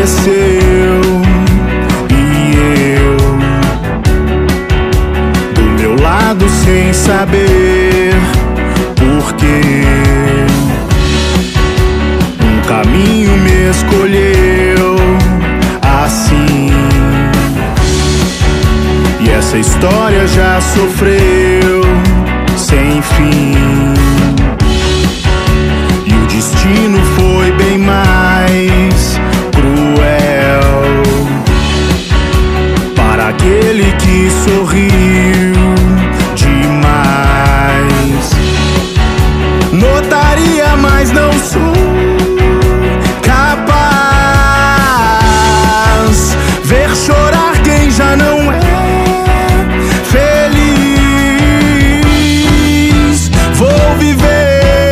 aconteceu e eu do meu lado sem saber porquê. Um caminho me escolheu assim, e essa história já sofreu sem fim. E o destino foi bem mais cruel para aquele que sorriu demais. Notaria, mas não sou capaz ver chorar quem já não é feliz. Vou viver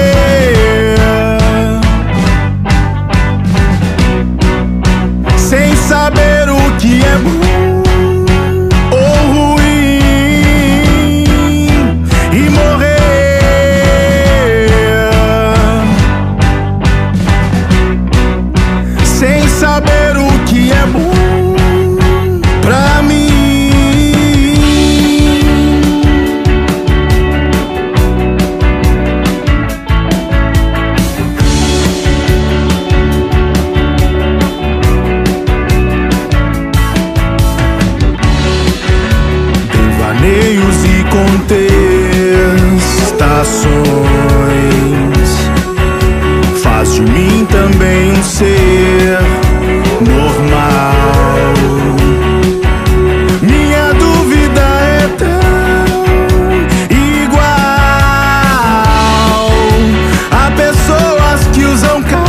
sem saber o que é bom ou ruim e morrer sem saber o que é bom pra mim. Devaneios e contestações faz de mim também um ser normal. Minha dúvida é tão igual a pessoas que usam